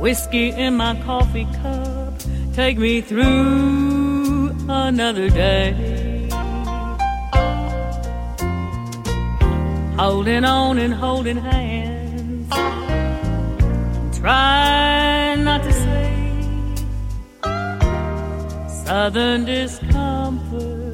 whiskey in my coffee cup, take me through another day. Holding on and holding hands, trying not to say Southern discomfort